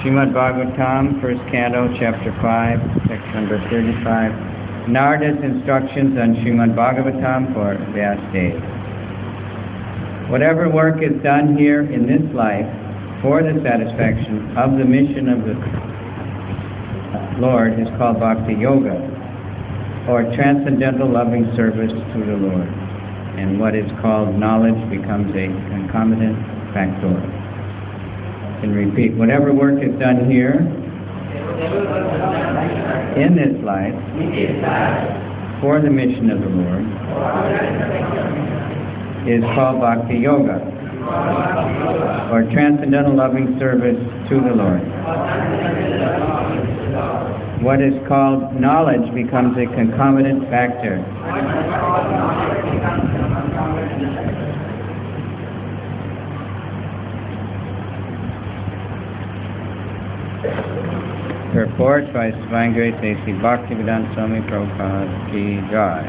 Srimad Bhagavatam, first canto, chapter 5, text number 35. Narada's instructions on Srimad Bhagavatam for Vyasadeva. Whatever work is done here in this life for the satisfaction of the mission of the Lord is called Bhakti Yoga, or transcendental loving service to the Lord. And what is called knowledge becomes a concomitant factor. And repeat, whatever work is done here in this life for the mission of the Lord is called Bhakti Yoga, or transcendental loving service to the Lord. What is called knowledge becomes a concomitant factor. Report by Divine Grace A.C. Bhaktivedanta Swami Prabhupada Ki Jai.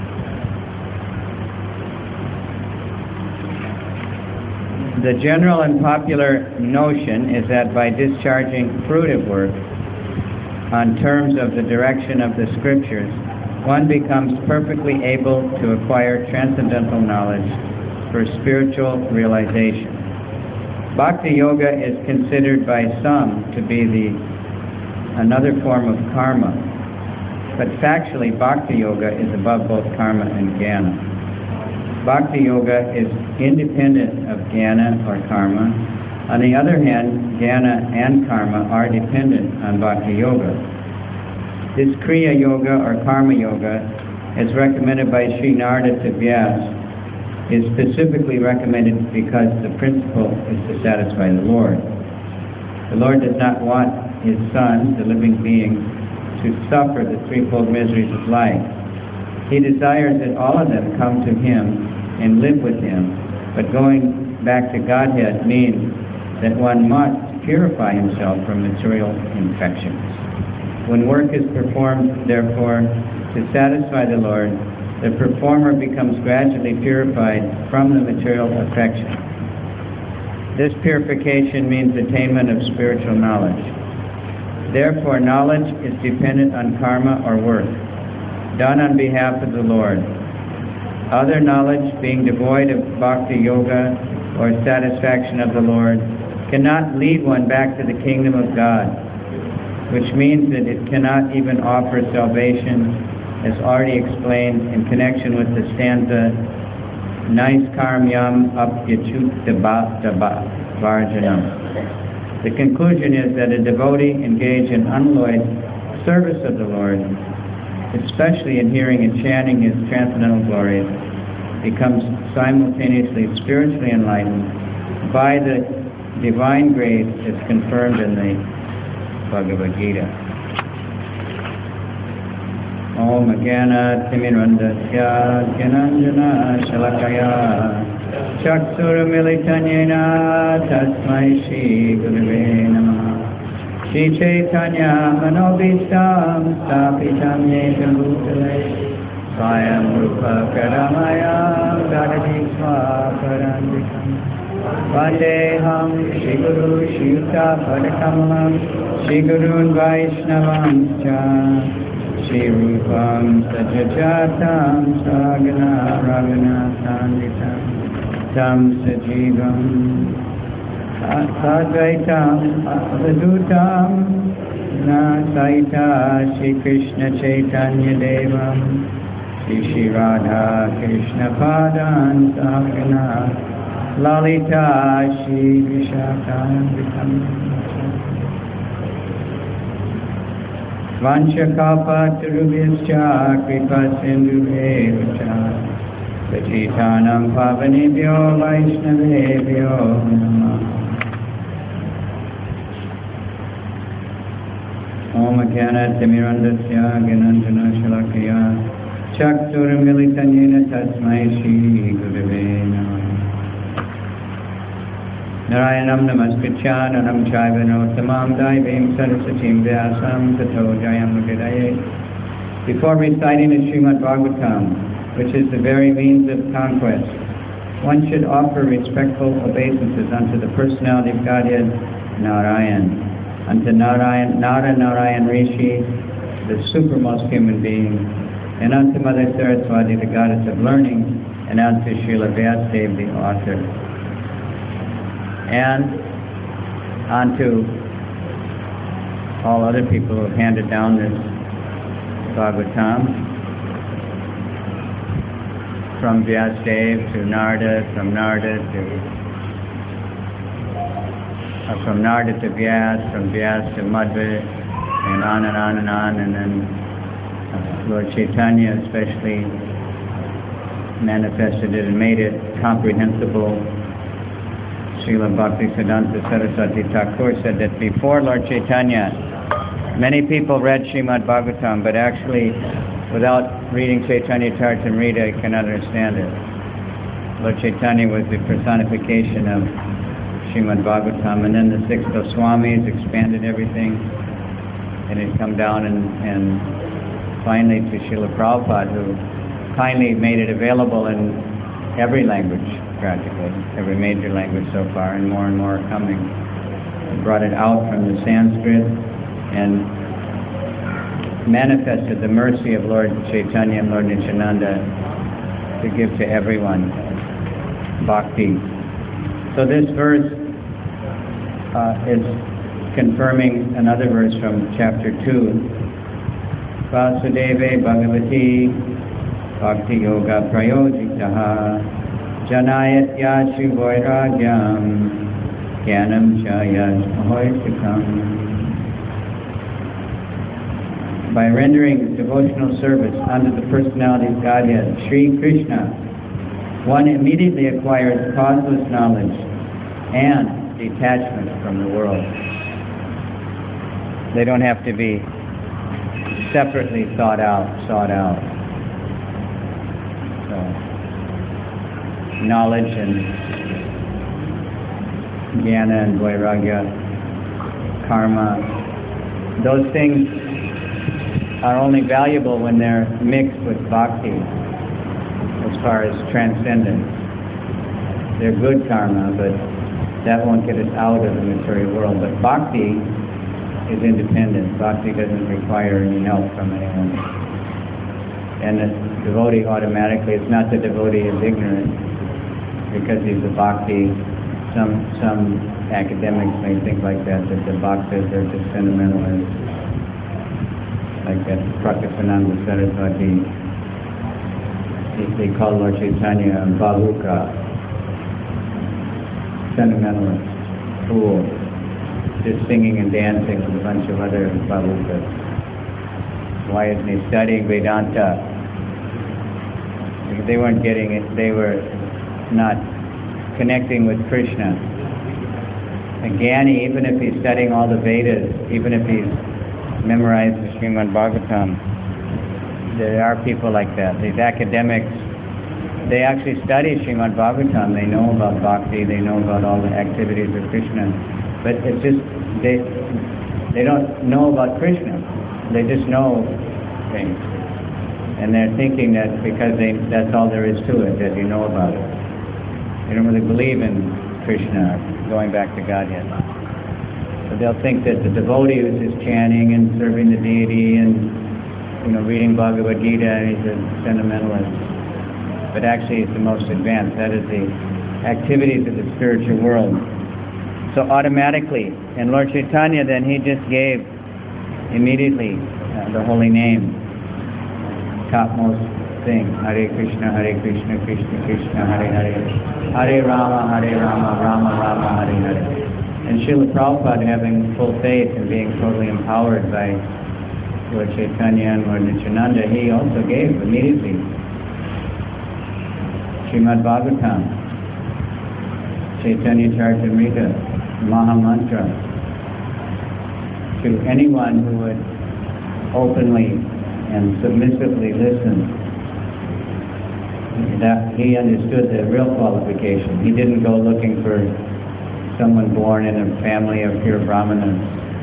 The general and popular notion is that by discharging fruitive work on terms of the direction of the scriptures, one becomes perfectly able to acquire transcendental knowledge for spiritual realization. Bhakti Yoga is considered by some to be another form of karma, but factually Bhakti Yoga is above both karma and jnana. Bhakti Yoga is independent of jnana or karma. On the other hand, jnana and karma are dependent on Bhakti Yoga. This Kriya Yoga or Karma Yoga, as recommended by Sri Narada to Vyasa, is specifically recommended because the principle is to satisfy the Lord. The Lord does not want His sons, the living beings, to suffer the threefold miseries of life. He desires that all of them come to Him and live with Him, but going back to Godhead means that one must purify himself from material infections. When work is performed, therefore, to satisfy the Lord, the performer becomes gradually purified from the material affection. This purification means attainment of spiritual knowledge. Therefore, knowledge is dependent on karma or work, done on behalf of the Lord. Other knowledge, being devoid of Bhakti Yoga or satisfaction of the Lord, cannot lead one back to the kingdom of God, which means that it cannot even offer salvation, as already explained in connection with the stanza, Nais karmyam apyachuttabha varjanam. The conclusion is that a devotee engaged in unalloyed service of the Lord, especially in hearing and chanting His transcendental glories, becomes simultaneously spiritually enlightened by the divine grace as confirmed in the Bhagavad Gita. Om Jnana Timirandasya Jnanjana Shalakaya Chaksuramilitanyena Tasmai Shri Gurave Namaha Shri Chaitanya Manobishtam Stapitam Yena Bhutale Swayam Rupa Karamaya Gadadi Swaparandikam Vandeham Shri Guru Shri Yuta Padakamalam Shri Gurun Vaishnavamscha Shri Rupam Sajajatam Sagana Raghunathanitam Tam Sajivam Sadvaitam Sadhutam Nasaita Shri Krishna Chaitanya Devam Shri Shri Radha Krishna Padan Sagana Lalita Shri Vishakam Vanchakapa Turubhyascha Kripa Sindhubhevcha Patitanam Pavanebhyo Vaishnavebhyo Namah. Om Jnana Timirandasya Jnanjana Shalakaya Chaksuramilitanyena Tasmai Shri Gurave Namah. Narayanam Namaskritya Naram Chaiva Nottamam Daivim Sarasatim Vyasam Tato Jayam Mukhidaye. Before reciting the Srimad Bhagavatam, which is the very means of conquest, one should offer respectful obeisances unto the personality of Godhead, Narayan. unto Narayan Rishi, the supermost human being, and unto Mother Saraswati, the goddess of learning, and unto Srila Vyasadeva, the author, and unto all other people who have handed down this Bhagavatam, from Vyasadeva to Narada, from Narada to Vyas, from Vyas to Madhva, and on and on and on, and then Lord Chaitanya especially manifested it and made it comprehensible. Srila Bhaktisiddhanta Saraswati Thakur said that before Lord Chaitanya, many people read Srimad Bhagavatam, but actually, without reading Chaitanya Charitamrita, you cannot understand it. Lord Chaitanya was the personification of Srimad Bhagavatam, and then the six Goswamis expanded everything, and it come down and finally to Srila Prabhupada, who kindly made it available in every language, practically, every major language so far, and more are coming. He brought it out from the Sanskrit and manifested the mercy of Lord Chaitanya and Lord Nityananda to give to everyone bhakti. So this verse is confirming another verse from chapter 2. Vasudeve Bhagavati Bhakti Yoga Prayojitaha Janayat Yashi Vairagyam Jnanam Chayat Ahoitikam. By rendering devotional service unto the personality of Godhead, Sri Krishna, one immediately acquires causeless knowledge and detachment from the world. They don't have to be separately sought out. So, knowledge and jnana and vairagya, karma, those things are only valuable when they're mixed with bhakti as far as transcendence. They're good karma, but that won't get us out of the material world. But bhakti is independent. Bhakti doesn't require any help from anyone. And the devotee automatically, it's not the devotee is ignorant because he's a bhakti. Some academics may think like that the bhaktas are just sentimentalists. Like that Prakashananda Saraswati, they call Lord Chaitanya Bahuka, sentimentalist, fool, just singing and dancing with a bunch of other Bahukas. Why isn't he studying Vedanta? Because they weren't getting it, they were not connecting with Krishna. A Jnani, even if he's studying all the Vedas, even if he's memorized the Srimad Bhagavatam, there are people like that. These academics, they actually study Srimad Bhagavatam. They know about bhakti, they know about all the activities of Krishna, but it's just they don't know about Krishna. They just know things, and they're thinking that because that's all there is to it, that you know about it. They don't really believe in Krishna, going back to Godhead. So they'll think that the devotee who's just chanting and serving the deity and reading Bhagavad Gita, he's a sentimentalist. But actually he's the most advanced. That is the activities of the spiritual world. So automatically, and Lord Chaitanya then, he just gave immediately the holy name, topmost thing, Hare Krishna, Krishna Krishna, Hare Hare, Hare Rama, Rama Rama, Hare Hare. And Srila Prabhupada, having full faith and being totally empowered by Lord Chaitanya and Lord Nityananda, he also gave immediately Srimad Bhagavatam, Chaitanya Charitamrita, Maha Mantra, to anyone who would openly and submissively listen. That he understood the real qualification. He didn't go looking for someone born in a family of pure brahmanas.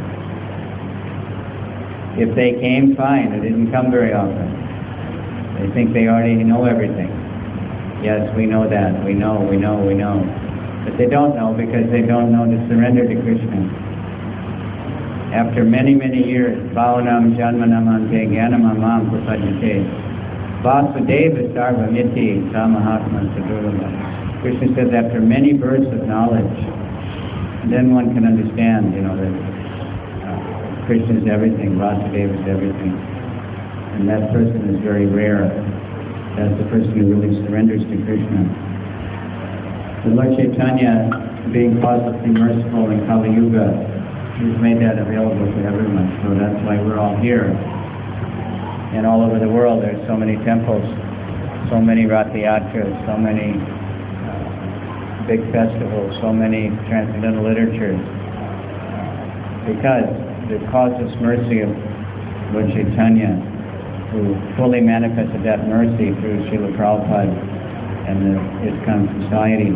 If they came, fine. They didn't come very often. They think they already know everything. Yes, we know that. We know. But they don't know because they don't know to surrender to Krishna. after many, many years, Bhavanam Janmanam Ante Jnanamamam Prapadyate Vasudeva Sarvamiti Samahatma Sadurava. Krishna says after many births of knowledge, then one can understand, that Krishna is everything, Vasudeva is everything. And that person is very rare. That's the person who really surrenders to Krishna. The Lord Chaitanya, being positively merciful in Kali Yuga, He's made that available to everyone. So that's why we're all here. And all over the world, there's so many temples, so many Rathayatras, so many big festivals, so many transcendental literatures. Because the causeless mercy of Lord Chaitanya, who fully manifested that mercy through Srila Prabhupada and the ISKCON society.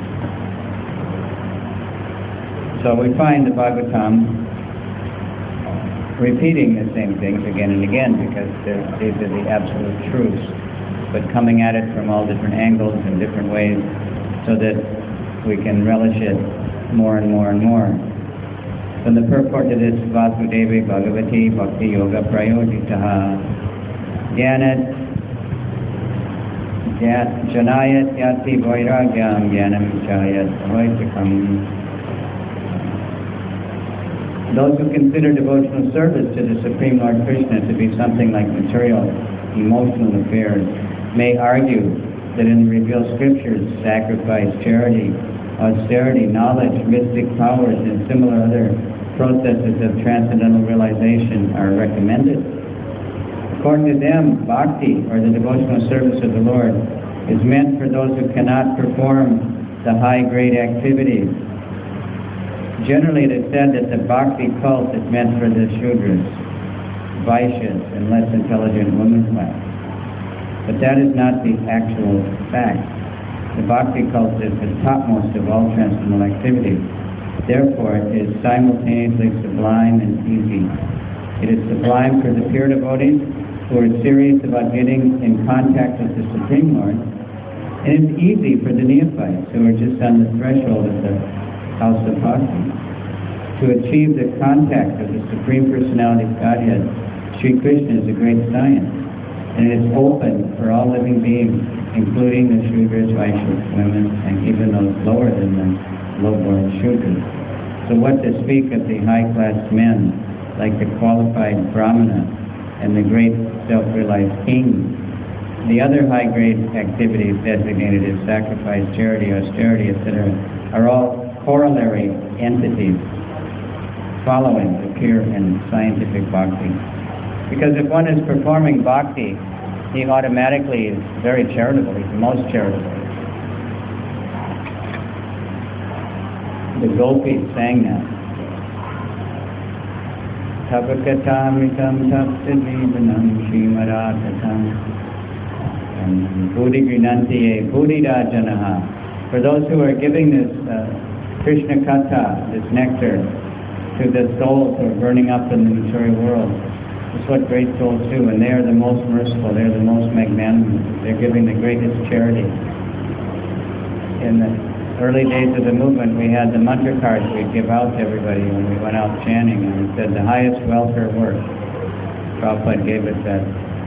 So we find the Bhagavatam repeating the same things again and again because these are the absolute truths, but coming at it from all different angles and different ways so that we can relish it more and more and more. So the purport of this Vasudevi Bhagavati Bhakti Yoga Prayojitaha Jnanat Janayat Yati Vairagyam Jnanam Chayat Vaitakam. Those who consider devotional service to the Supreme Lord Krishna to be something like material, emotional affairs may argue that in the revealed scriptures, sacrifice, charity, austerity, knowledge, mystic powers, and similar other processes of transcendental realization are recommended. According to them, bhakti, or the devotional service of the Lord, is meant for those who cannot perform the high-grade activities. Generally, it is said that the bhakti cult is meant for the Shudras, Vaishyas, and less intelligent women class. But that is not the actual fact. The bhakti cult is the topmost of all transcendental activities. Therefore, it is simultaneously sublime and easy. It is sublime for the pure devotees who are serious about getting in contact with the Supreme Lord, and it's easy for the neophytes who are just on the threshold of the house of bhakti. To achieve the contact of the Supreme Personality of Godhead, Sri Krishna is a great science, and it is open for all living beings, including the Shudras, Vaishyas, women, and even those lower than the low-born Shudras. So what to speak of the high-class men, like the qualified Brahmana and the great self-realized kings? The other high-grade activities designated as sacrifice, charity, austerity, etc., are all corollary entities following the pure and scientific bhakti. Because if one is performing bhakti, he automatically is very charitable. He's the most charitable. The gopis sang that. Tapakatamritam tapsijivanam shrimaratatam buddhi grinantiye buddhirajanaha. For those who are giving this Krishna Katha, this nectar, to the souls who are burning up in the material world, it's what great souls do, and they are the most merciful, they're the most magnanimous, they're giving the greatest charity. In the early days of the movement, we had the mantra cards we'd give out to everybody when we went out chanting, and it said the highest welfare work. Prabhupada gave us that.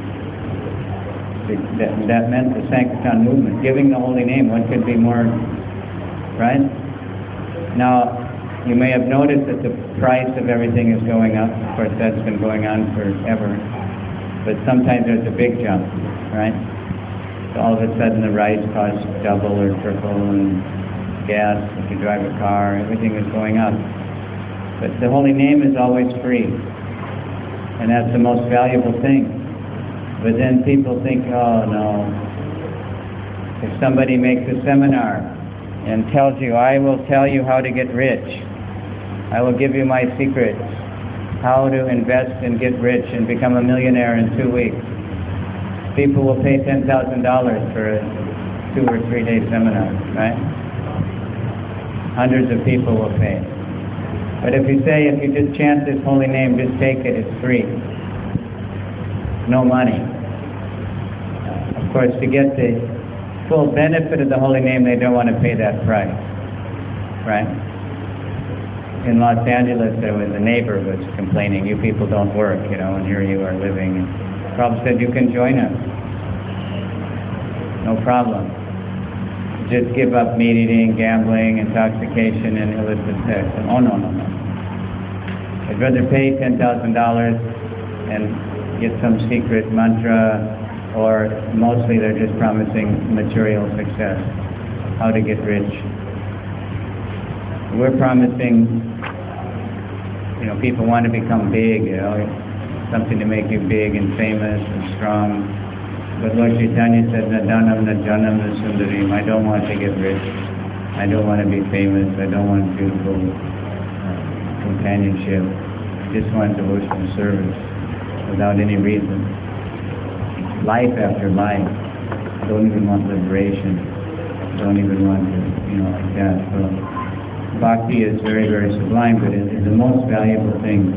That meant the Sankirtan movement, giving the holy name. What could be more, right? Now, you may have noticed that the price of everything is going up. Of course, that's been going on forever. But sometimes there's a big jump, right? So all of a sudden the rice costs double or triple, and gas, if you drive a car, everything is going up. But the holy name is always free. And that's the most valuable thing. But then people think, oh no, if somebody makes a seminar and tells you, I will tell you how to get rich, I will give you my secrets, how to invest and get rich and become a millionaire in 2 weeks. People will pay $10,000 for a 2 or 3 day seminar, right? Hundreds of people will pay. But if you say, if you just chant this holy name, just take it, it's free. No money. Of course, to get the full benefit of the holy name, they don't want to pay that price, right? in Los Angeles, there was a neighbor who was complaining, you people don't work, you know, and here you are living. And Prabhupada said, you can join us. No problem. Just give up meat eating, gambling, intoxication, and illicit sex. And, oh, no. I'd rather pay $10,000 and get some secret mantra, or mostly they're just promising material success, how to get rich. We're promising, you know, people want to become big, you know, something to make you big and famous and strong. But Lord Chaitanya said, Nadanam Najanam Nasundarim, I don't want to get rich. I don't want to be famous. I don't want beautiful companionship. I just want devotional service without any reason. Life after life. I don't even want liberation. I don't even want to, you know, like that. So bhakti is very, very sublime, but it is the most valuable thing.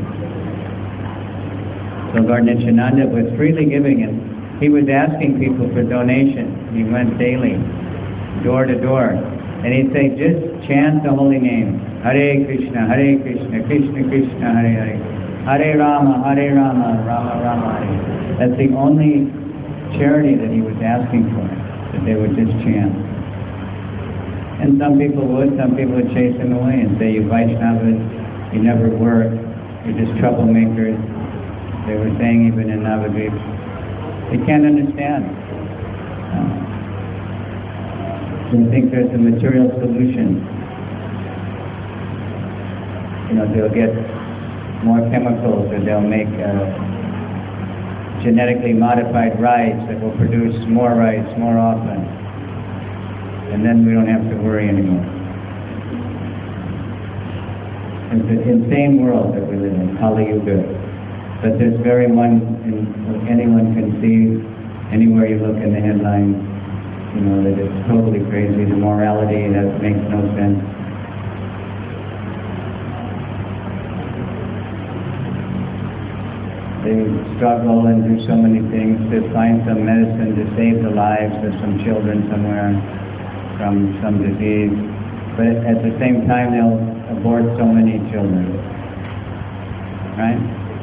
So Lord Nityananda was freely giving, and he was asking people for donation. He went daily, door to door, and he'd say, just chant the holy name. Hare Krishna, Krishna Krishna, Hare Hare. Hare Rama, Rama Rama, Hare. That's the only charity that he was asking for, that they would just chant. And some people would chase him away and say, you Vaishnavas, you never work, you're just troublemakers. They were saying even in Navadvip. They can't understand. They think there's a material solution. You know, they'll get more chemicals, or they'll make genetically modified rice that will produce more rice more often. And then we don't have to worry anymore. It's an insane world that we live in, Kali Yuga. But this very one, anyone can see, anywhere you look in the headlines, you know, that it's totally crazy. The morality, that makes no sense. They struggle and do so many things to find some medicine to save the lives of some children somewhere from some disease. But at the same time, they'll abort so many children. Right?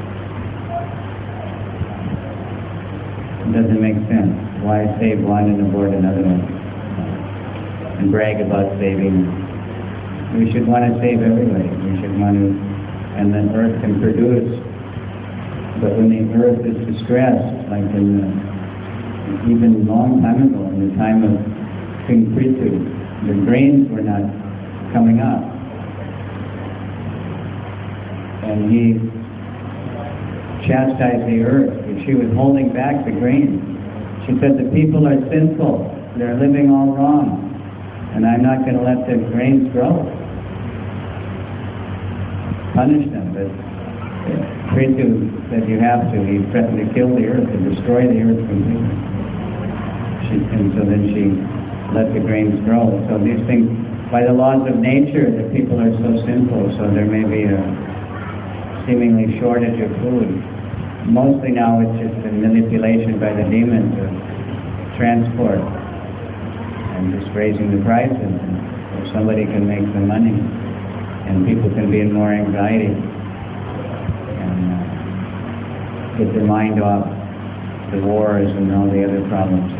It doesn't make sense. Why save one and abort another one? And brag about saving. We should want to save everybody. We should want to, and the earth can produce. But when the earth is distressed, like even a long time ago, in the time of King Prithu, the grains were not coming up. And he chastised the earth. She was holding back the grain. She said, the people are sinful. They're living all wrong. And I'm not going to let the grains grow. Punish them. But Prithu said, you have to. He threatened to kill the earth and destroy the earth completely. And so then she let the grains grow. So these things, by the laws of nature, the people are so sinful, so there may be a seemingly shortage of food. Mostly now it's just a manipulation by the demons of transport and just raising the prices, so somebody can make some money and people can be in more anxiety and get their mind off the wars and all the other problems.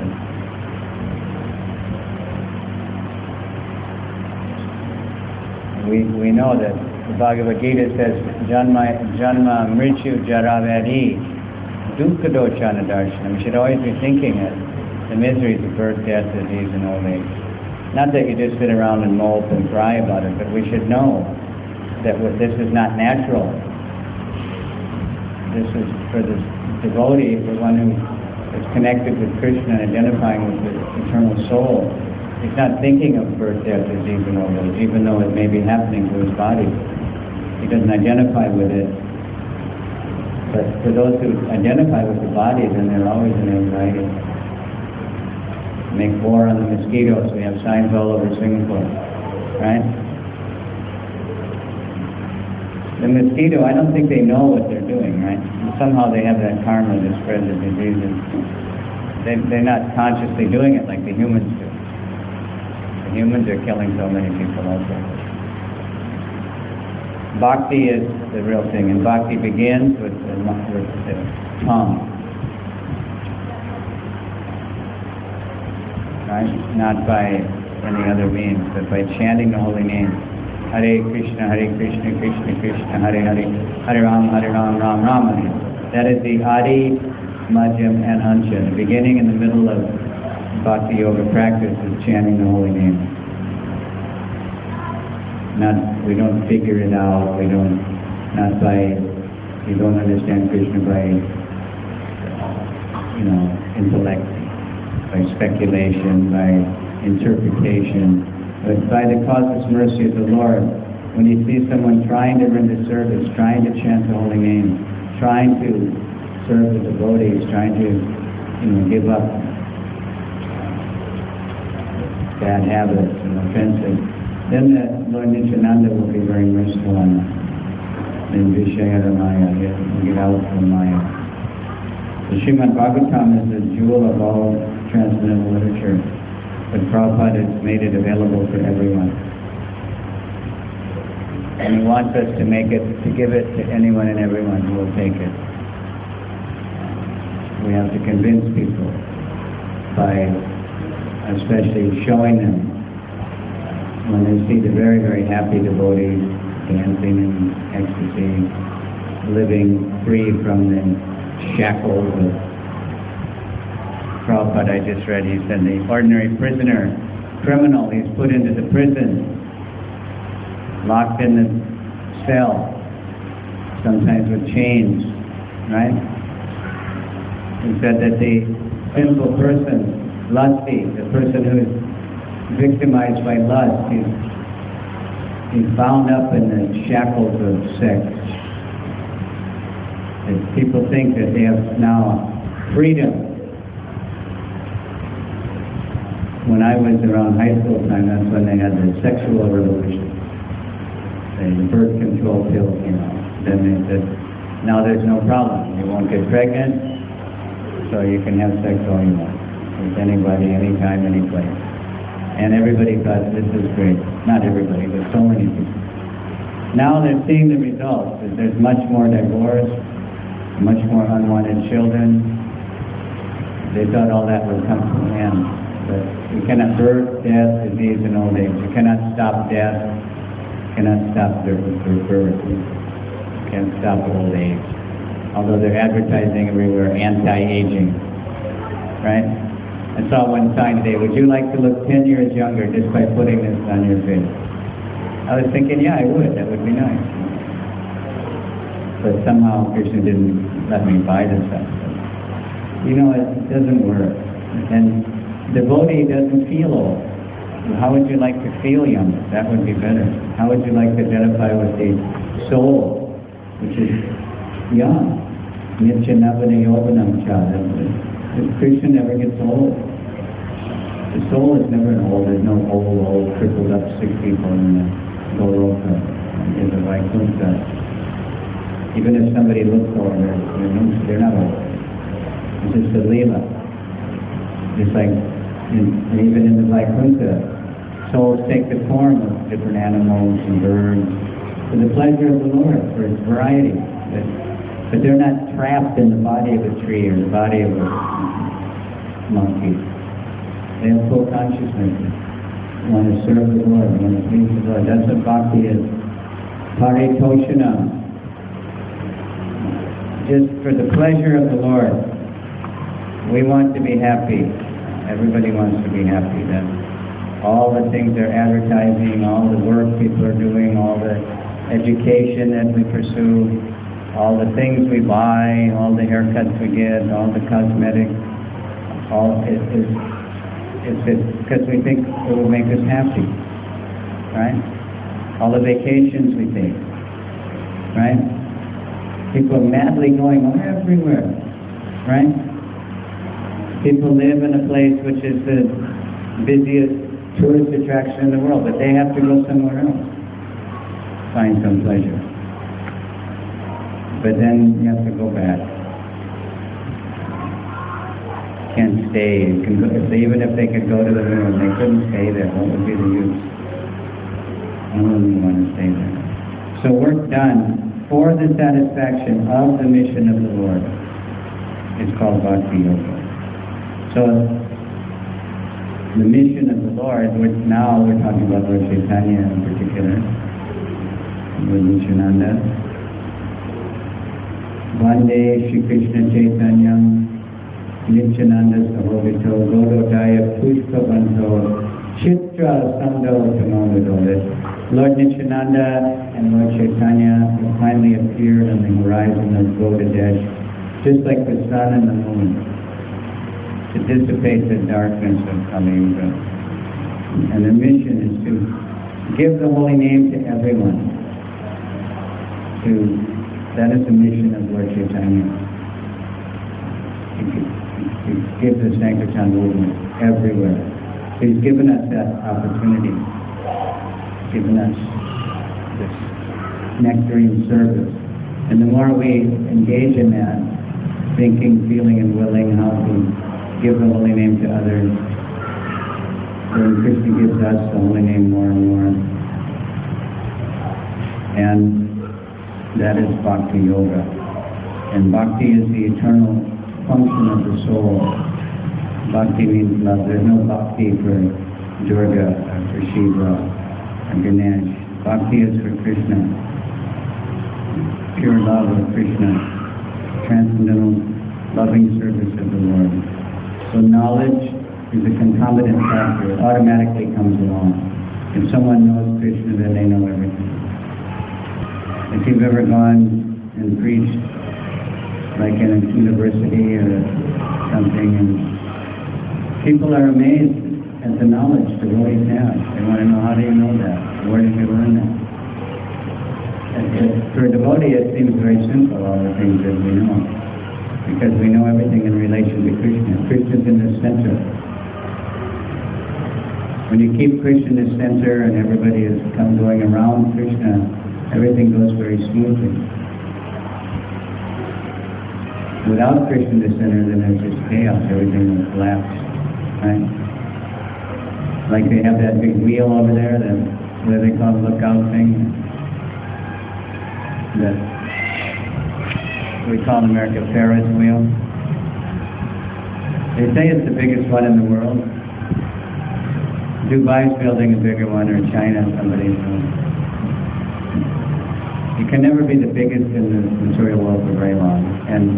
We know that the Bhagavad Gita says, Janma Mrityu Jara Vyadhi Dukkha Doshana Darshanam. We should always be thinking of the miseries of birth, death, disease, and old age. Not that you just sit around and mope and cry about it, but we should know that this is not natural. This is for the devotee, the one who is connected with Krishna and identifying with the eternal soul. He's not thinking of birth, death, disease, and old age, even though it may be happening to his body. He doesn't identify with it. But for those who identify with the body, then they're always in anxiety. Make war on the mosquitoes. We have signs all over Singapore, right? The mosquito, I don't think they know what they're doing, right? Somehow they have that karma to spread the diseases. They're not consciously doing it like the humans do. The humans are killing so many people also. Bhakti is the real thing, and bhakti begins with the tongue. Right? Not by any other means, but by chanting the holy name. Hare Krishna, Krishna Krishna, Hare Hare, Hare Ram, Ram Ram, Hare. That is the Adi, Madhyam, and Ancha. The beginning and the middle of Bhakti Yoga practice is chanting the holy name. We don't figure it out. You don't understand Krishna by, intellect, by speculation, by interpretation, but by the causeless mercy of the Lord. When you see someone trying to render service, trying to chant the holy name, trying to serve the devotees, trying to, give up bad habits and offenses, then the Lord Nityananda will be very merciful on them. In Vishaya Maya, get out from Maya. The Srimad Bhagavatam is the jewel of all transcendental literature, but Prabhupada has made it available for everyone. And he wants us to give it to anyone and everyone who will take it. We have to convince people by especially showing them when they see the very, very happy devotees dancing in ecstasy, living free from the shackles of Prabhupada. I just read, he said the ordinary prisoner, criminal, he's put into the prison, locked in the cell, sometimes with chains, right? He said that the sinful person, lusty, the person who is victimized by lust, he's bound up in the shackles of sex. And people think that they have now freedom. When I was around high school time, that's when they had the sexual revolution. The birth control pills, Then they said, now there's no problem. You won't get pregnant, so you can have sex all you want. With anybody, anytime, any place. And everybody thought this is great. Not everybody, but so many people. Now they're seeing the results. That there's much more divorce, much more unwanted children. They thought all that would come to an end. But you cannot birth, death, disease, and old age. You cannot stop death. You cannot stop birth. You can't stop old age. Although they're advertising everywhere anti-aging. Right? I saw one sign today, would you like to look 10 years younger just by putting this on your face? I was thinking, yeah, I would. That would be nice. But somehow Krishna didn't let me buy this stuff. It doesn't work. And devotee doesn't feel old. How would you like to feel younger? That would be better. How would you like to identify with the soul, which is young? Nitya Navana Yoganam Cha. Krishna never gets old. The soul is never old. There's no old, crippled up sick people in the Goloka, in the Vaikuntha. Even if somebody looks old, they're not old. It's just a lila. Just like, even in the Vaikuntha, souls take the form of different animals and birds for the pleasure of the Lord, for its variety. But they're not trapped in the body of a tree or the body of a monkey. They have full consciousness. They want to serve the Lord. They want to please the Lord. That's what bhakti is. Paritoshana. Just for the pleasure of the Lord. We want to be happy. Everybody wants to be happy. Then all the things they're advertising, all the work people are doing, all the education that we pursue, all the things we buy, all the haircuts we get, all the cosmetics, it's because we think it will make us happy, right? All the vacations we take, right? People are madly going everywhere, right? People live in a place which is the busiest tourist attraction in the world, but they have to go somewhere else, find some pleasure. But then you have to go back. Can't stay. Even if they could go to the moon, they couldn't stay there. What would be the use? No one would want to stay there. So work done for the satisfaction of the mission of the Lord is called Bhakti Yoga. So the mission of the Lord, now we're talking about Lord Chaitanya in particular, Lord Nityananda. Vande Shri Krishna Chaitanya Nityananda Sahovito Gododaya Pushpavanto Chitra Sando Tamodo. Lord Nityananda and Lord Chaitanya have finally appeared on the horizon of Gaudadesh, just like the sun and the moon, to dissipate the darkness of Kali Yuga. And the mission is to give the holy name to everyone. That is the mission of Lord Chaitanya. To give the Sankirtan movement everywhere. He's given us that opportunity. Given us this nectarine service. And the more we engage in that, thinking, feeling, and willing how to give the holy name to others, then Krishna gives us the holy name more and more. And that is Bhakti Yoga. And Bhakti is the eternal function of the soul. Bhakti means love. There's no Bhakti for Durga or for Shiva. Ganesh. Bhakti is for Krishna, pure love of Krishna, transcendental loving service of the Lord. So knowledge is a concomitant factor. It automatically comes along. If someone knows Krishna, then they know everything. If you've ever gone and preached, like in a university or something, and people are amazed at the knowledge devotees have. They want to know, how do you know that? Where did you learn that? For a devotee, it seems very simple, all the things that we know, because we know everything in relation to Krishna. Krishna's in the center. When you keep Krishna in the center and everybody is going around Krishna, everything goes very smoothly. Without Krishna in the center, then there's just chaos. Everything will collapse. Right? Like they have that big wheel over there, what do they call the lookout thing? That we call in America Ferris wheel. They say it's the biggest one in the world. Dubai's building a bigger one, or China, somebody's doing. You can never be the biggest in the material world for very long. And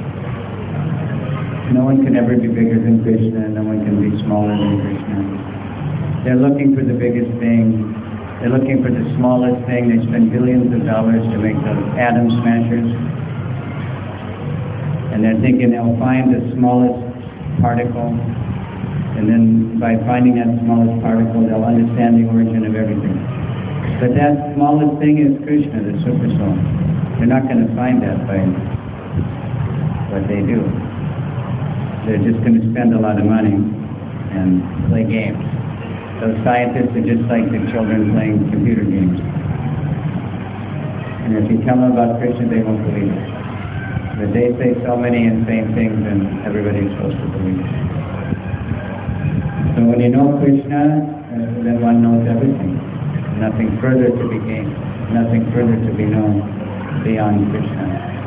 no one can ever be bigger than Krishna, and no one can be smaller than Krishna. They're looking for the biggest thing. They're looking for the smallest thing. They spend billions of dollars to make those atom smashers. And they're thinking they'll find the smallest particle. And then by finding that smallest particle, they'll understand the origin of everything. But that smallest thing is Krishna, the Super Soul. They're not going to find that by what they do. They're just going to spend a lot of money and play games. Those scientists are just like the children playing computer games. And if you tell them about Krishna, they won't believe it. But they say so many insane things, and everybody's supposed to believe it. So when you know Krishna, then one knows everything. Nothing further to be gained, nothing further to be known beyond Krishna.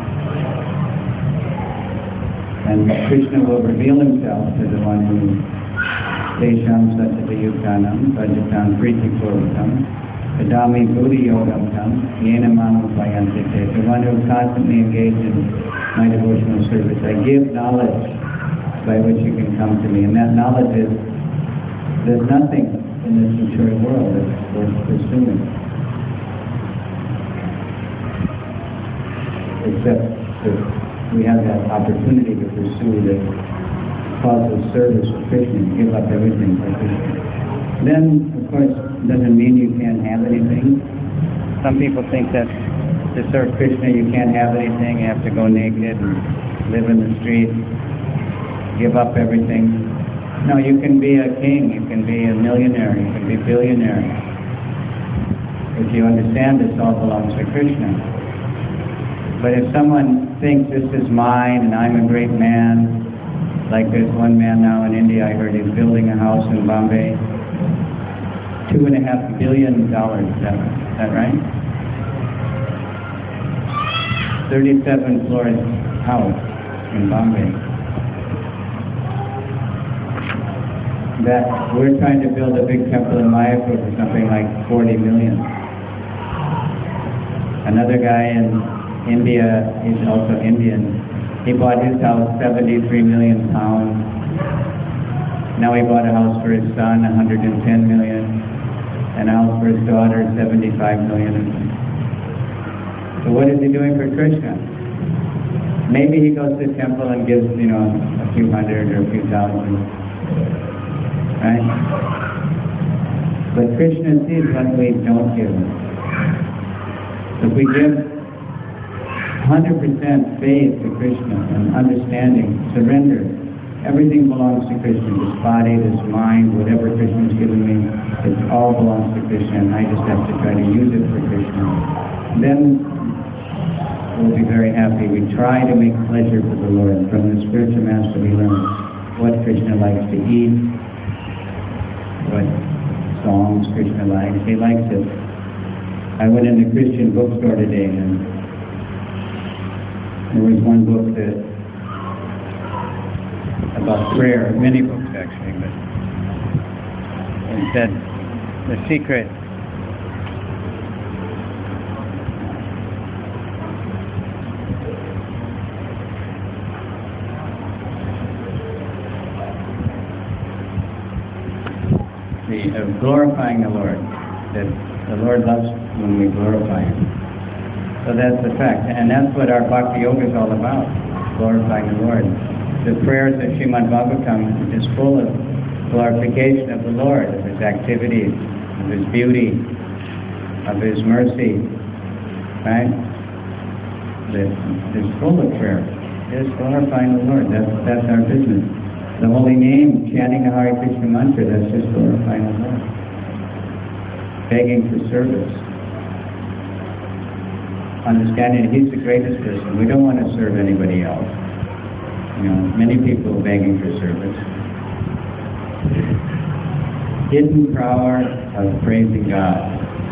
And Krishna will reveal himself to the one who Tesham Satavayukanam Vajatam Pritipurvam Padami Buddhi Yogam Tam Yena Manam Payantite. The one who constantly engages in my devotional service. I give knowledge by which you can come to me. And that knowledge is, there's nothing in this material world that's worth pursuing. Except that we have that opportunity to pursue the cause of service for Krishna, give up everything for Krishna. Then, of course, it doesn't mean you can't have anything. Some people think that to serve Krishna you can't have anything, you have to go naked and live in the street, give up everything. No, you can be a king, you can be a millionaire, you can be a billionaire. If you understand this all belongs to Krishna. But if someone thinks this is mine and I'm a great man, like there's one man now in India, I heard he's building a house in Bombay, $2.5 billion, is that right? 37-floor house in Bombay that we're trying to build a big temple in Mayapur for something like 40 million. Another guy in India, he's also Indian, he bought his house 73 million pounds. Now he bought a house for his son, 110 million, and a house for his daughter, 75 million. So what is he doing for Krishna? Maybe he goes to the temple and gives, a few hundred or a few thousand, right? But Krishna sees when we don't give. If we give 100% faith to Krishna and understanding, surrender, everything belongs to Krishna. This body, this mind, whatever Krishna has given me, it all belongs to Krishna, and I just have to try to use it for Krishna. Then we'll be very happy. We try to make pleasure for the Lord. From the spiritual master we learn what Krishna likes to eat, what songs Krishna likes. He likes it. I went in the Christian bookstore today, and there was one book about prayer, many books actually, but it said the secret of glorifying the Lord, that the Lord loves when we glorify Him. So that's the fact, and that's what our Bhakti Yoga is all about, glorifying the Lord. The prayers of Srimad Bhagavatam is full of glorification of the Lord, of His activities, of His beauty, of His mercy, right? It's full of prayer. It's glorifying the Lord. That's our business. The holy name, chanting the Hare Krishna mantra, that's just glorifying the Lord. Begging for service. Understanding He's the greatest person. We don't want to serve anybody else. Many people begging for service. Hidden power of praising God.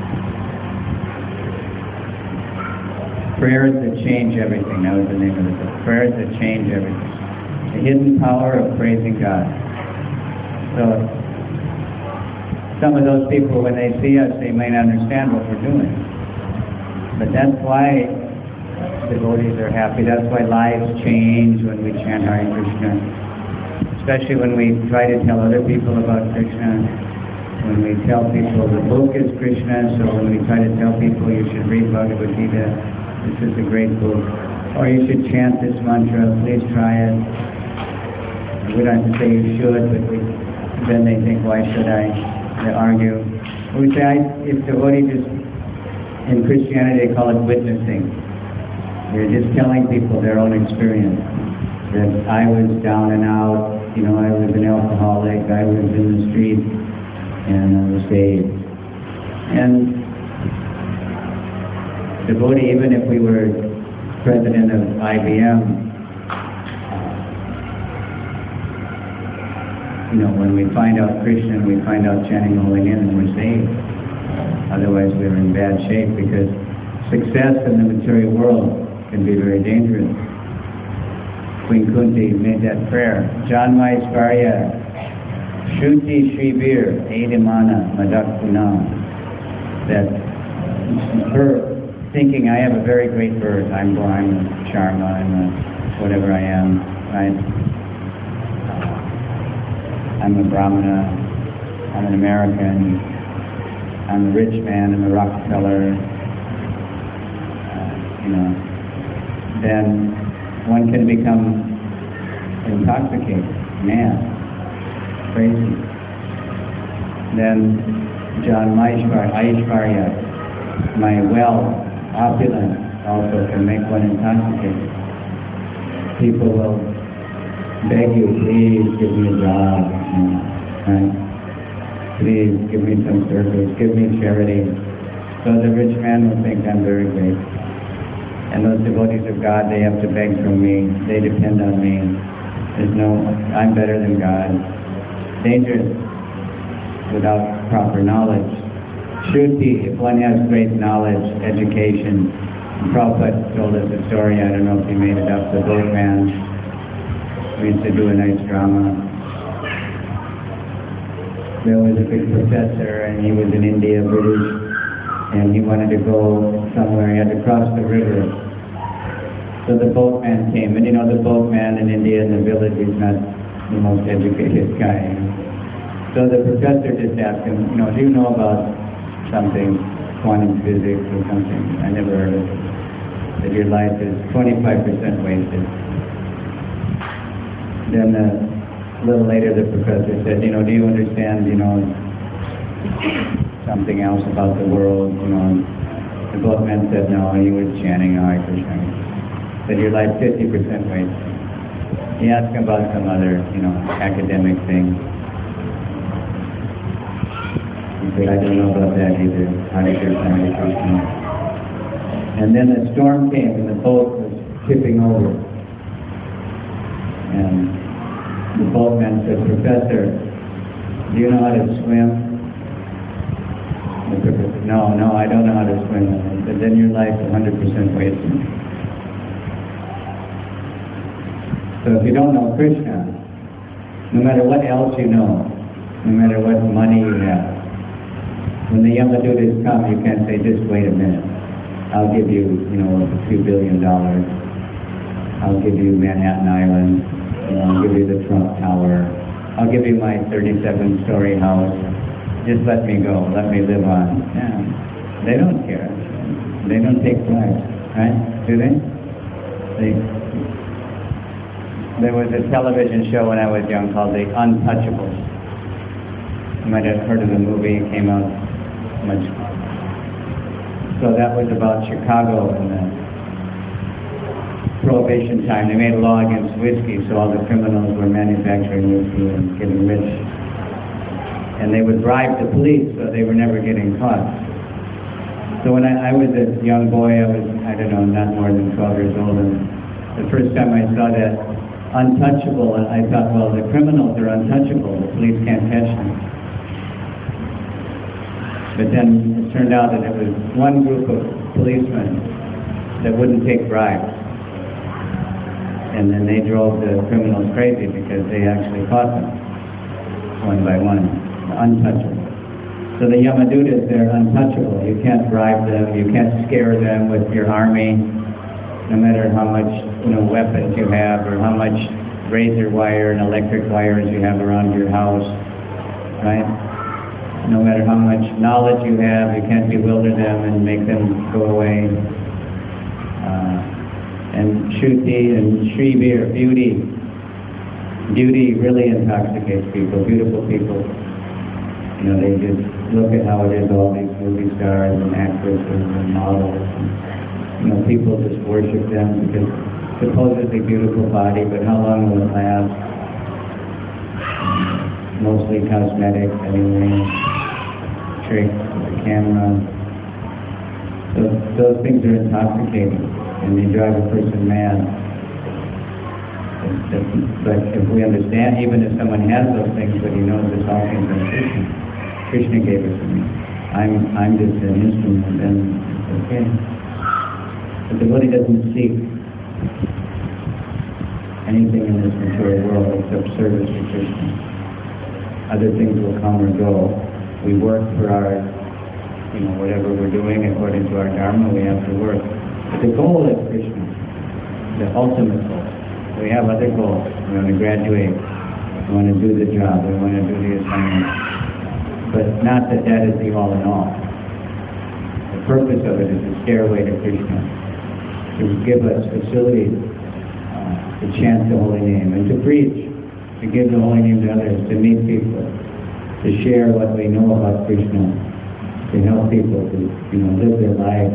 Prayers that change everything. That was the name of the book. Prayers that change everything. The hidden power of praising God. So, some of those people, when they see us, they may not understand what we're doing. But that's why devotees are happy. That's why lives change when we chant Hare Krishna. Especially when we try to tell other people about Krishna. When we tell people the book is Krishna, so when we try to tell people you should read Bhagavad Gita, this is a great book. Or you should chant this mantra, please try it. We don't have to say you should, but then they think, why should I? They argue. We say, if devotees just, in Christianity they call it witnessing. They're just telling people their own experience. That I was down and out, I was an alcoholic, I was in the street, and I was saved. And devotee, even if we were president of IBM, when we find out Krishna, we find out chanting the holy name, and we're saved. Otherwise we're in bad shape, because success in the material world can be very dangerous. Queen Kunti made that prayer. Janmai Svarya, Shruti Shrivir, Edimana Madakuna. That her thinking, I have a very great birth. I'm a Sharma, I'm a whatever I am, right? I'm a Brahmana, I'm an American, I'm a rich man, I'm a Rockefeller, then one can become intoxicated, mad, crazy. Then John Aishvarya, my wealth, opulence, also can make one intoxicated. People will beg you, please give me a job, right? Please give me some service, give me charity. So the rich man will think I'm very great. And those devotees of God, they have to beg from me, they depend on me. I'm better than God. Dangerous without proper knowledge. Shruti, if one has great knowledge, education, Prabhupada told us a story, I don't know if he made it up, the boatman. We used to do a nice drama. There was a big professor, and he was in India, British, and he wanted to go somewhere. He had to cross the river. So the boatman came, and the boatman in India in the village is not the most educated guy. So the professor just asked him, do you know about something, quantum physics or something? I never heard of it. That your life is 25% wasted. Then a little later the professor said, do you understand, something else about the world? The boatman said no, he was chanting Hare Krishna. Said your life 50% wasted. He asked him about some other, academic thing. He said, I don't know about that either. Hare Krishna, Hare Krishna. And then a storm came and the boat was tipping over. And the boatman said, Professor, do you know how to swim? The professor said, no, I don't know how to swim. He said, then your life is 100% wasted. So if you don't know Krishna, no matter what else you know, no matter what money you have, when the Yamadutas come, you can't say, just wait a minute. I'll give you, a few $1 billion. I'll give you Manhattan Island. I'll give you the Trump Tower. I'll give you my 37-story house. Just let me go. Let me live on. Yeah. They don't care. They don't take bribes, right? Do they? There was a television show when I was young called The Untouchables. You might have heard of the movie. It came out much. So that was about Chicago in the Prohibition time. They made a law against whiskey, so all the criminals were manufacturing whiskey and getting rich. And they would bribe the police, so they were never getting caught. So when I was a young boy, I was, not more than 12 years old, and the first time I saw that untouchable, I thought, well, the criminals are untouchable. The police can't catch them. But then it turned out that it was one group of policemen that wouldn't take bribes. And then they drove the criminals crazy because they actually caught them, one by one, untouchable. So the Yamadutas, they're untouchable. You can't bribe them, you can't scare them with your army, no matter how much weapons you have or how much razor wire and electric wires you have around your house, right? No matter how much knowledge you have, you can't bewilder them and make them go away. And Shruti and Shri Veer, beauty really intoxicates people, beautiful people. They just look at how it is, all these movie stars and actresses and models. People just worship them because supposedly beautiful body, but how long will it last? Mostly cosmetic, anyway. Tricks with the camera. So those things are intoxicating, and they drive a person mad. But if we understand, even if someone has those things, but he knows it's all things from Krishna. Krishna gave it to me. I'm just an instrument, and it's okay. But the devotee doesn't seek anything in this material world except service to Krishna. Other things will come or go. We work for our, whatever we're doing according to our dharma, we have to work. But the goal is Krishna, the ultimate goal. We have other goals. We want to graduate. We want to do the job. We want to do the assignment. But not that is the all in all. The purpose of it is a stairway to Krishna, to give us facility to chant the holy name and to preach, to give the holy name to others, to meet people, to share what we know about Krishna, to help people to live their life.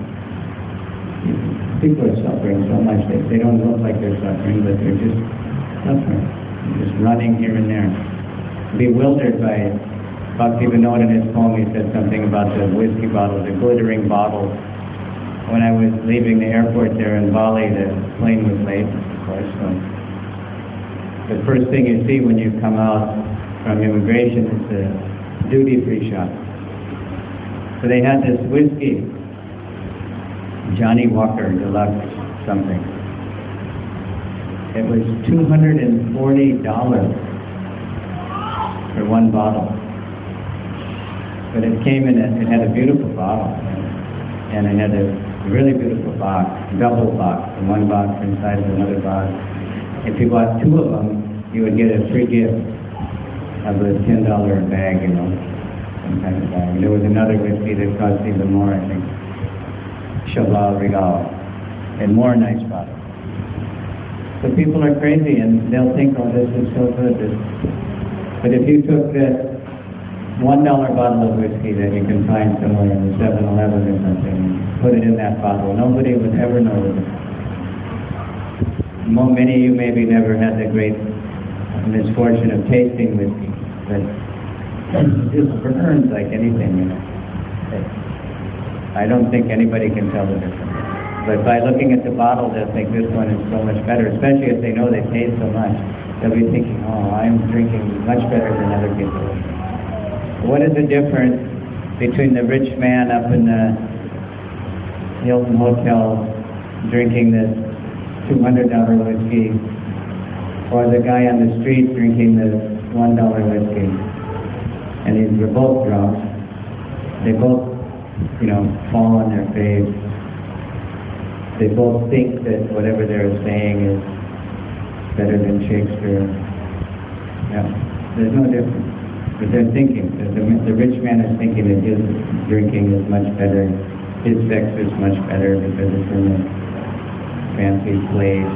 People are suffering so much that they don't look like they're suffering, but they're just suffering, just running here and there. Bewildered by Bhaktivinoda in his poem, he said something about the whiskey bottle, the glittering bottle. When I was leaving the airport there in Bali, the plane was late, of course. So the first thing you see when you come out from immigration is the duty-free shop. So they had this whiskey Johnny Walker Deluxe something. It was $240 for one bottle. But it came in, it had a beautiful bottle, and it had a really beautiful box, double box, and one box inside of another box. If you bought two of them, you would get a free gift of a $10 bag, you know, some kind of bag. There was another whiskey that cost even more, I think, Cheval Regal, and more nice bottles. So people are crazy, and they'll think, oh, this is so good. But if you took that $1 bottle of whiskey that you can find somewhere in the 7-Eleven or something, and put it in that bottle, nobody would ever know it. Many of you maybe never had the great misfortune of tasting whiskey, but it just burns like anything, you know. I don't think anybody can tell the difference. But by looking at the bottle, they'll think this one is so much better, especially if they know they taste so much. They'll be thinking, oh, I'm drinking much better than other people. What is the difference between the rich man up in the Hilton Hotel drinking this $200 whiskey, or the guy on the street drinking the $1 whiskey? And they're both drunk. They both, you know, fall on their face. They both think that whatever they're saying is better than Shakespeare. Yeah, there's no difference. But they're thinking, the rich man is thinking that his drinking is much better, his sex is much better because it's in a fancy place.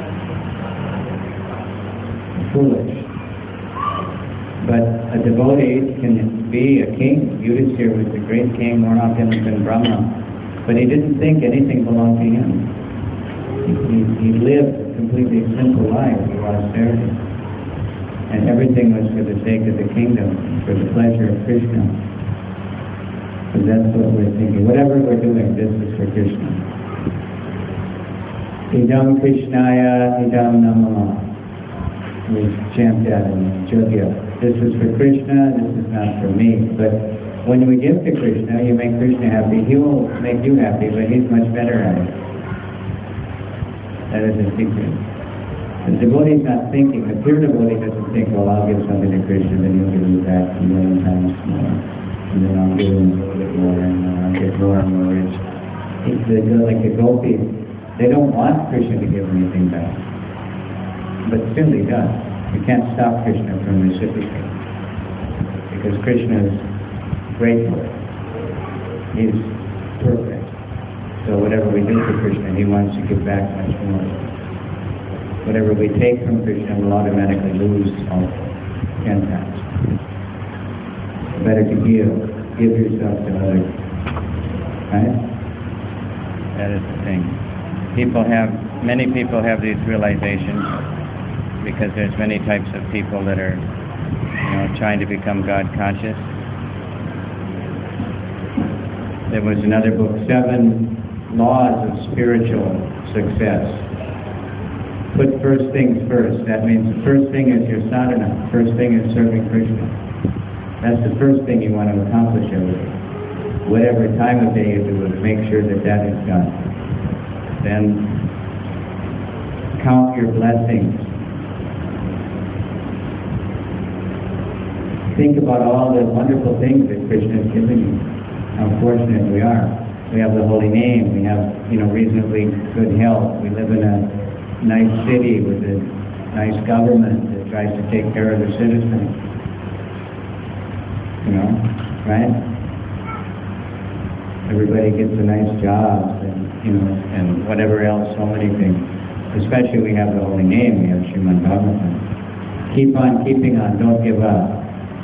Foolish. But a devotee can be a king. Yudhisthira was a great king, more often than Brahma. But he didn't think anything belonged to him. He lived a completely simple life of austerity. And everything was for the sake of the kingdom, for the pleasure of Krishna. So that's what we're thinking. Whatever we're doing, this is for Krishna. Idam Krishnaya, idam namah. We chant that in Jogya. This is for Krishna, this is not for me. But when we give to Krishna, you make Krishna happy. He will make you happy, but he's much better at it. That is the secret. The devotee is not thinking. The pure devotee doesn't think, well, I'll give something to Krishna, then he'll give me back a million times more. And then I'll give him a little bit more, and I'll get more and more rich. They're like the gopis. They don't want Krishna to give anything back. But still he does. You can't stop Krishna from reciprocating. Because Krishna is grateful. He's perfect. So whatever we do for Krishna, he wants to give back much more. Whatever we take from Krishna, we'll automatically lose all 10 times. Better to give yourself to others. Right? That is the thing. Many people have these realizations because there's many types of people that are, trying to become God conscious. There was another book, 7 Laws of Spiritual Success. Put first things first. That means the first thing is your sadhana. First thing is serving Krishna. That's the first thing you want to accomplish every day. Whatever time of day you do it, make sure that that is done. Then count your blessings. Think about all the wonderful things that Krishna has given you. How fortunate we are. We have the holy name. We have, reasonably good health. We live in a nice city with a nice government that tries to take care of the citizens. Right? Everybody gets a nice job, and whatever else, so many things. Especially we have the holy name, we have Srimad Bhagavatam. Keep on keeping on, don't give up.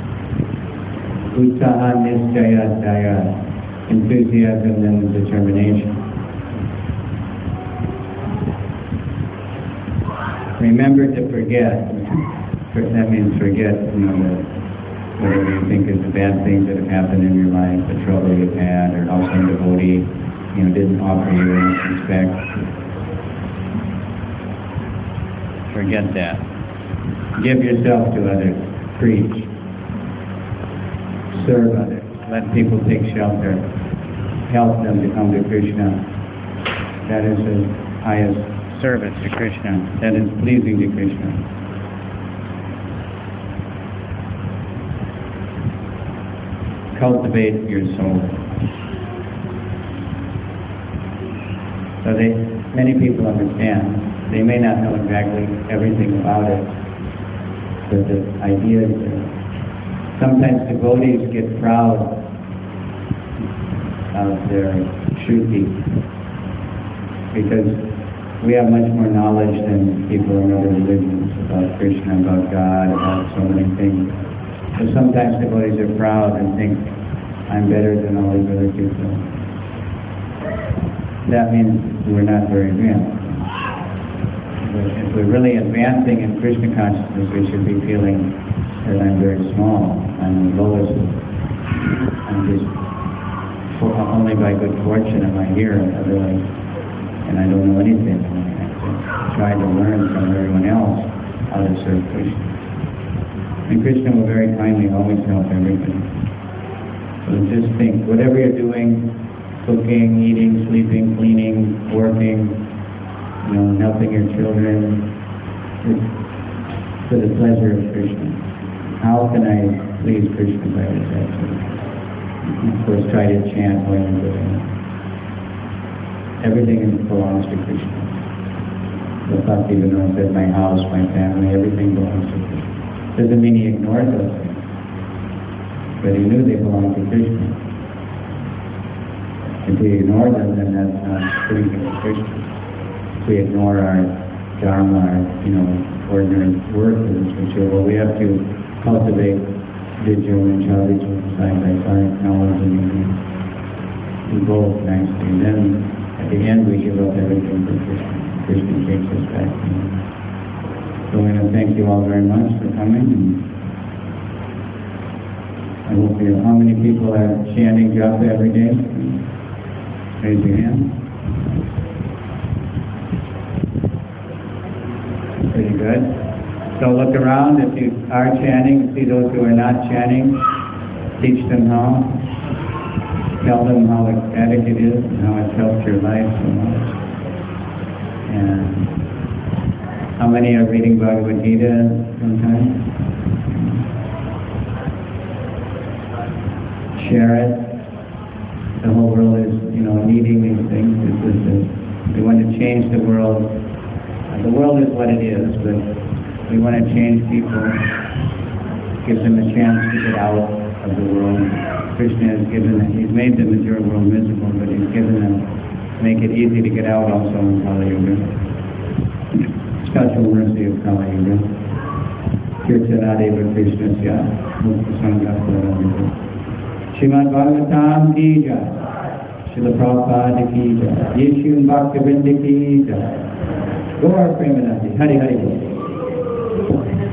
Utsaha nischaya daya, enthusiasm and determination. Remember to forget. That means forget, whatever you think is the bad things that have happened in your life, the trouble you've had, or how some devotee, didn't offer you any respect. Forget that. Give yourself to others. Preach. Serve others. Let people take shelter. Help them to come to Krishna. That is his highest service to Krishna. That is pleasing to Krishna. Cultivate your soul. So many people understand. They may not know exactly everything about it, but the idea is there. Sometimes devotees get proud of their Shruti because we have much more knowledge than people in other religions about Krishna, about God, about so many things. So sometimes devotees are proud and think, I'm better than all these other people. That means we're not very advanced. But if we're really advancing in Krishna consciousness, we should be feeling that I'm very small. I'm the lowest. I'm just only by good fortune am I here, otherwise, and I don't know anything. I have to try to learn from everyone else how to serve Krishna. And Krishna will very kindly always help everybody. So just think, whatever you're doing, cooking, eating, sleeping, cleaning, working, helping your children, it's for the pleasure of Krishna. How can I please Krishna by this activity? Of course, try to chant while you're doing it. Everything belongs to Krishna. The Bhaktivinoda said, my house, my family, everything belongs to Krishna. Doesn't mean he ignored those things, but he knew they belonged to Krishna. If we ignore them, then that's not pleasing to Krishna. If we ignore our dharma, our ordinary work in this ritual, we have to cultivate vigil and chaudhary side by side, knowledge and evening. We both nicely. And then at the end we give up everything for Krishna. Krishna takes us back. So I want to thank you all very much for coming. And I hope how many people are chanting japa every day? Raise your hand. Pretty good. So look around. If you are chanting, see those who are not chanting, teach them how. Tell them how ecstatic it is and how it's helped your life so much. And how many are reading Bhagavad Gita sometimes? Share it. The whole world is, needing these things. We want to change the world. The world is what it is, but we want to change people, give them a chance to get out of the world. Krishna has He's made the material world miserable, but He's given them, make it easy to get out also in Kali Yuga. Special mercy of Kali Yuga. Kirtanadeva Krishnasya, Mukta Sangha. Srimad Bhagavatam ki jai. Srila Prabhupada ki jai. Yeshua Bhaktivinoda ki jai. Gaur Premanandi. Hari Hari.